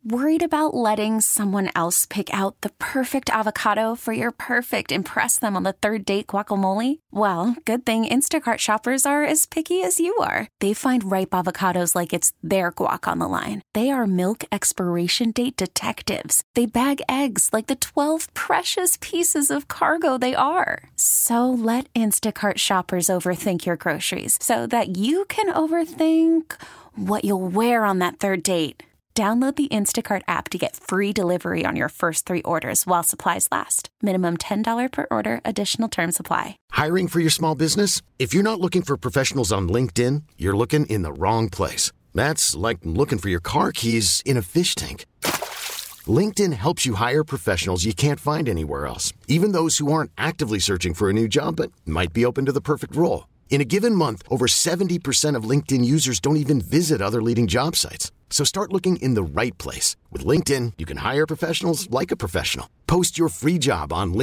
Worried about letting someone else pick out the perfect avocado for your perfect impress them on the third date guacamole? Well, good thing Instacart shoppers are as picky as you are. They find ripe avocados like it's their guac on the line. They are milk expiration date detectives. They bag eggs like the 12 precious pieces of cargo they are. So let Instacart shoppers overthink your groceries so that you can overthink what you'll wear on that third date. Download the Instacart app to get free delivery on your first 3 orders while supplies last. Minimum $10 per order. Additional terms apply. Hiring for your small business? If you're not looking for professionals on LinkedIn, you're looking in the wrong place. That's like looking for your car keys in a fish tank. LinkedIn helps you hire professionals you can't find anywhere else, even those who aren't actively searching for a new job but might be open to the perfect role. In a given month, over 70% of LinkedIn users don't even visit other leading job sites. So start looking in the right place. With LinkedIn, you can hire professionals like a professional. Post your free job on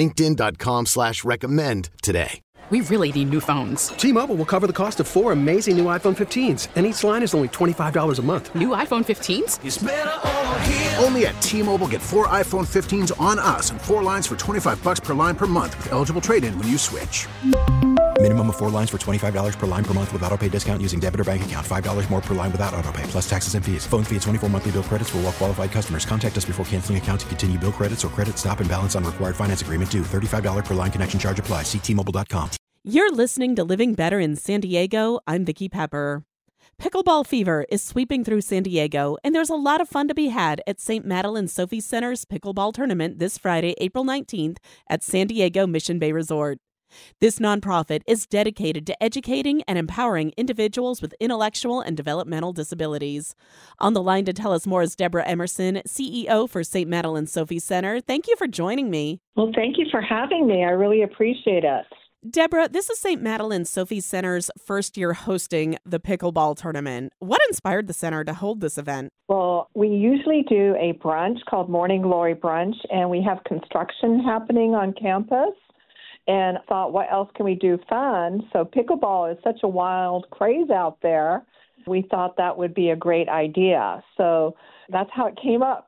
linkedin.com/recommend today. We really need new phones. T-Mobile will cover the cost of 4 amazing new iPhone 15s, and each line is only $25 a month. New iPhone 15s? It's better over here. Only at T-Mobile, get 4 iPhone 15s on us and 4 lines for $25 per line per month with eligible trade-in when you switch. Minimum of 4 lines for $25 per line per month with autopay discount using debit or bank account. $5 more per line without autopay, plus taxes and fees. Phone fee at 24 monthly bill credits for well-qualified customers. Contact us before canceling account to continue bill credits or credit stop and balance on required finance agreement due. $35 per line connection charge applies. See T-Mobile.com. You're listening to Living Better in San Diego. I'm Vicki Pepper. Pickleball fever is sweeping through San Diego, and there's a lot of fun to be had at St. Madeleine Sophie Center's Pickleball Tournament this Friday, April 19th at San Diego Mission Bay Resort. This nonprofit is dedicated to educating and empowering individuals with intellectual and developmental disabilities. On the line to tell us more is Deborah Emerson, CEO for St. Madeleine Sophie Center. Thank you for joining me. Well, thank you for having me. I really appreciate it. Deborah, this is St. Madeleine Sophie Center's first year hosting the pickleball tournament. What inspired the center to hold this event? Well, we usually do a brunch called Morning Glory Brunch, and we have construction happening on campus. And thought, what else can we do fun? So pickleball is such a wild craze out there. We thought that would be a great idea. So that's how it came up.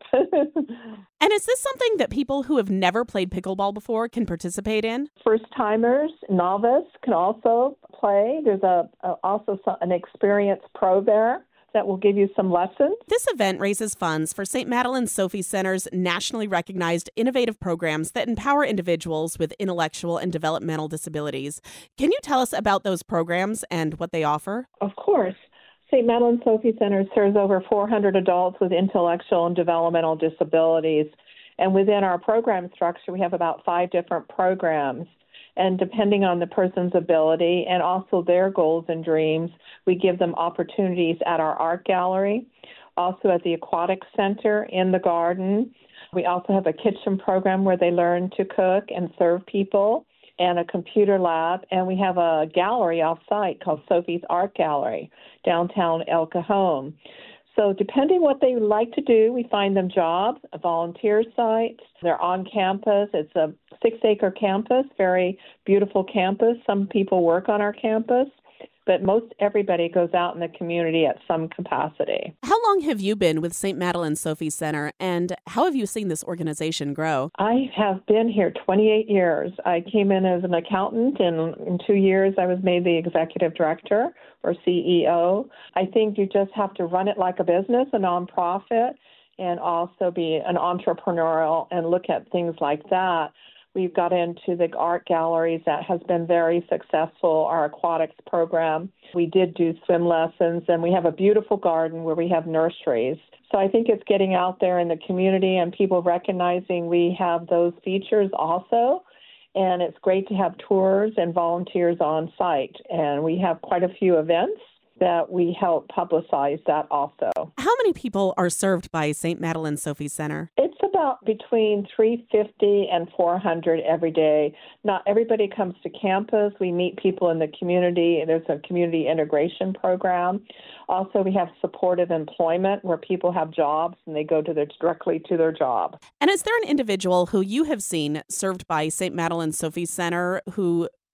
And is this something that people who have never played pickleball before can participate in? First-timers, novice can also play. There's also an experienced pro there that will give you some lessons. This event raises funds for St. Madeleine Sophie Center's nationally recognized innovative programs that empower individuals with intellectual and developmental disabilities. Can you tell us about those programs and what they offer? Of course. St. Madeleine Sophie Center serves over 400 adults with intellectual and developmental disabilities. And within our program structure, we have about 5 different programs. And depending on the person's ability and also their goals and dreams, we give them opportunities at our art gallery, also at the aquatic center, in the garden. We also have a kitchen program where they learn to cook and serve people, and a computer lab. And we have a gallery off-site called Sophie's Art Gallery, downtown El Cajon. So depending what they like to do, we find them jobs, volunteer sites. They're on campus. It's a 6-acre campus, very beautiful campus. Some people work on our campus, but most everybody goes out in the community at some capacity. How long have you been with St. Madeleine Sophie Center, and how have you seen this organization grow? I have been here 28 years. I came in as an accountant, and in 2 years I was made the executive director or CEO. I think you just have to run it like a business, a nonprofit, and also be an entrepreneurial and look at things like that. We've got into the art galleries. That has been very successful, our aquatics program. We did do swim lessons, and we have a beautiful garden where we have nurseries. So I think it's getting out there in the community and people recognizing we have those features also. And it's great to have tours and volunteers on site. And we have quite a few events that we help publicize that also. How many people are served by St. Madeleine Sophie Center? It's about between 350 and 400 every day. Not everybody comes to campus. We meet people in the community. There's a community integration program. Also, we have supportive employment where people have jobs and they go directly to their job. And is there an individual who you have seen served by St. Madeleine Sophie Center who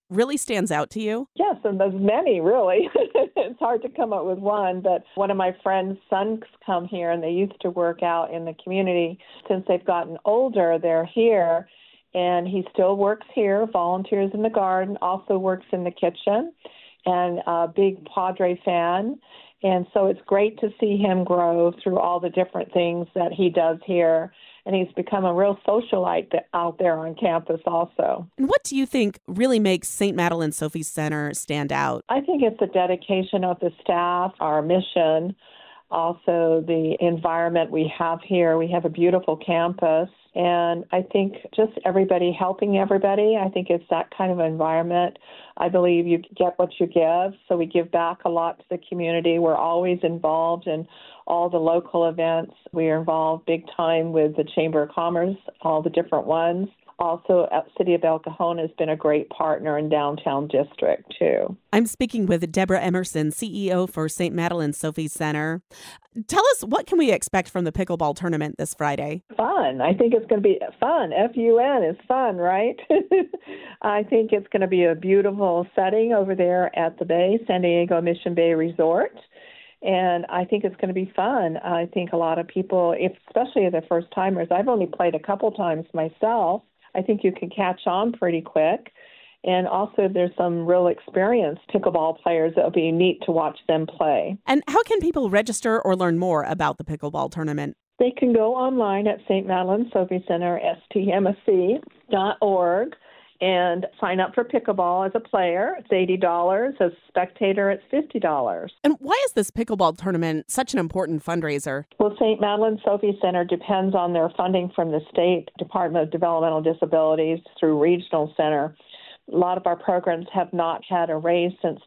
really stands out to you? Yes, and there's many, really. It's hard to come up with one, but one of my friend's sons come here, and they used to work out in the community. Since they've gotten older, they're here, and he still works here, volunteers in the garden, also works in the kitchen, and a big Padre fan. And so it's great to see him grow through all the different things that he does here. And he's become a real socialite out there on campus also. And what do you think really makes St. Madeleine Sophie Center stand out? I think it's the dedication of the staff, our mission, also the environment we have here. We have a beautiful campus. And I think just everybody helping everybody, I think it's that kind of environment. I believe you get what you give, so we give back a lot to the community. We're always involved in all the local events. We are involved big time with the Chamber of Commerce, all the different ones. Also, City of El Cajon has been a great partner in downtown district, too. I'm speaking with Deborah Emerson, CEO for St. Madeleine Sophie Center. Tell us, what can we expect from the pickleball tournament this Friday? Fun. I think it's going to be fun. F-U-N is fun, right? I think it's going to be a beautiful setting over there at the Bay, San Diego Mission Bay Resort. And I think it's going to be fun. I think a lot of people, especially the first timers, I've only played a couple times myself. I think you can catch on pretty quick. And also there's some real experienced pickleball players that will be neat to watch them play. And how can people register or learn more about the pickleball tournament? They can go online at St. Madeleine Sophie Center, stmsc.org, and sign up for pickleball as a player. It's $80. As a spectator, it's $50. And why is this pickleball tournament such an important fundraiser? Well, St. Madeleine Sophie Center depends on their funding from the State Department of Developmental Disabilities through Regional Center. A lot of our programs have not had a raise since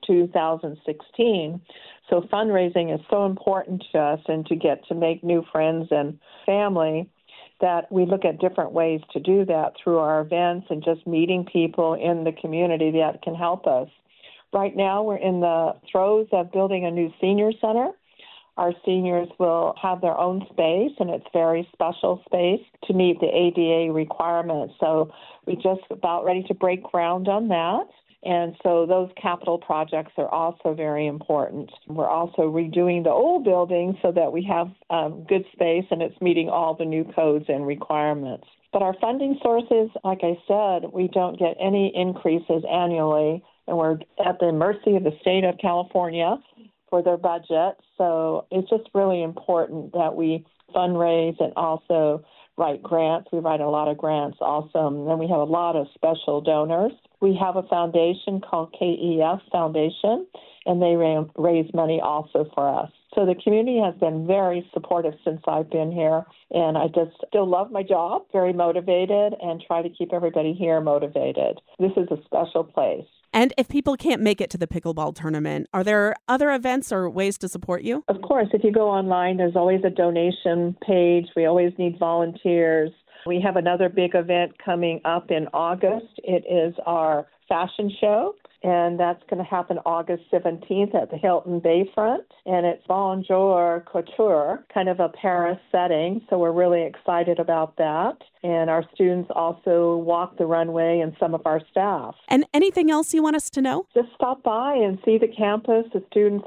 2016. So fundraising is so important to us, and to get to make new friends and family, that we look at different ways to do that through our events and just meeting people in the community that can help us. Right now, we're in the throes of building a new senior center. Our seniors will have their own space, and it's a very special space to meet the ADA requirements. So we're just about ready to break ground on that. And so those capital projects are also very important. We're also redoing the old building so that we have good space and it's meeting all the new codes and requirements. But our funding sources, like I said, we don't get any increases annually, and we're at the mercy of the state of California for their budget. So it's just really important that we fundraise and also write grants. We write a lot of grants also. And then we have a lot of special donors. We have a foundation called KEF Foundation, and they raise money also for us. So the community has been very supportive since I've been here, and I just still love my job, very motivated, and try to keep everybody here motivated. This is a special place. And if people can't make it to the pickleball tournament, are there other events or ways to support you? Of course, if you go online, there's always a donation page. We always need volunteers. We have another big event coming up in August. It is our fashion show, and that's going to happen August 17th at the Hilton Bayfront. And it's Bonjour Couture, kind of a Paris setting, so we're really excited about that. And our students also walk the runway, and some of our staff. And anything else you want us to know? Just stop by and see the campus. The students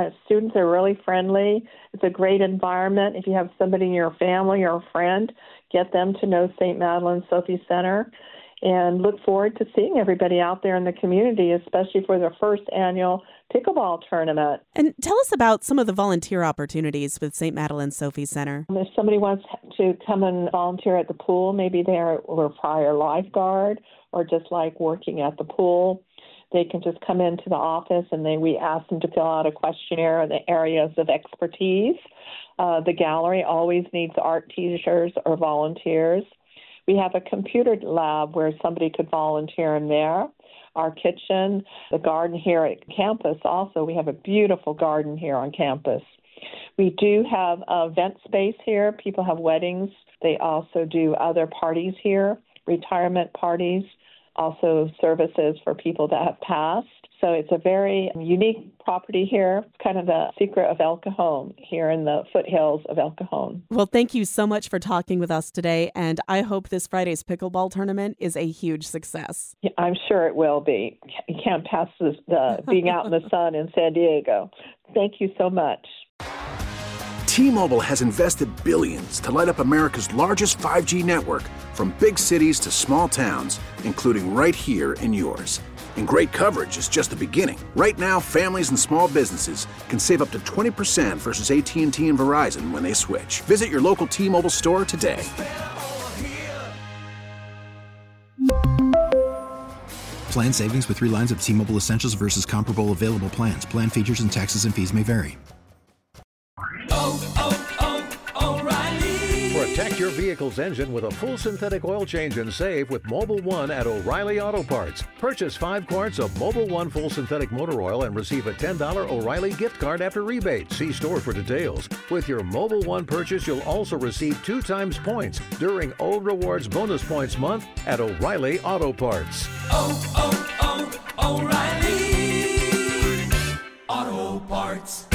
are really friendly. It's a great environment. If you have somebody in your family or a friend, get them to know St. Madeleine Sophie Center. And look forward to seeing everybody out there in the community, especially for their first annual pickleball tournament. And tell us about some of the volunteer opportunities with St. Madeleine Sophie Center. If somebody wants to come and volunteer at the pool, maybe they were prior lifeguard or just like working at the pool, they can just come into the office, and we ask them to fill out a questionnaire in the areas of expertise. The gallery always needs art teachers or volunteers. We have a computer lab where somebody could volunteer in there. Our kitchen, the garden here at campus also. We have a beautiful garden here on campus. We do have a event space here. People have weddings. They also do other parties here, retirement parties, also services for people that have passed. So it's a very unique property here, kind of the secret of El Cajon here in the foothills of El Cajon. Well, thank you so much for talking with us today, and I hope this Friday's pickleball tournament is a huge success. Yeah, I'm sure it will be. You can't pass the being out in the sun in San Diego. Thank you so much. T-Mobile has invested billions to light up America's largest 5G network, from big cities to small towns, including right here in yours. And great coverage is just the beginning. Right now, families and small businesses can save up to 20% versus AT&T and Verizon when they switch. Visit your local T-Mobile store today. Plan savings with 3 lines of T-Mobile Essentials versus comparable available plans. Plan features and taxes and fees may vary. Protect your vehicle's engine with a full synthetic oil change and save with Mobil 1 at O'Reilly Auto Parts. Purchase 5 quarts of Mobil 1 full synthetic motor oil and receive a $10 O'Reilly gift card after rebate. See store for details. With your Mobil 1 purchase, you'll also receive 2 times points during O Rewards Bonus Points Month at O'Reilly Auto Parts. O'Reilly Auto Parts.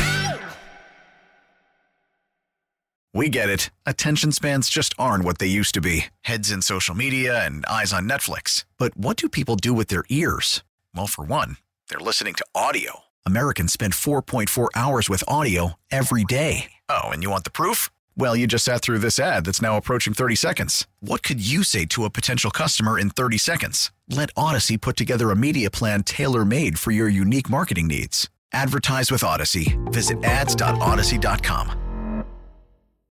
We get it. Attention spans just aren't what they used to be. Heads in social media and eyes on Netflix. But what do people do with their ears? Well, for one, they're listening to audio. Americans spend 4.4 hours with audio every day. Oh, and you want the proof? Well, you just sat through this ad that's now approaching 30 seconds. What could you say to a potential customer in 30 seconds? Let Odyssey put together a media plan tailor-made for your unique marketing needs. Advertise with Odyssey. Visit ads.odyssey.com.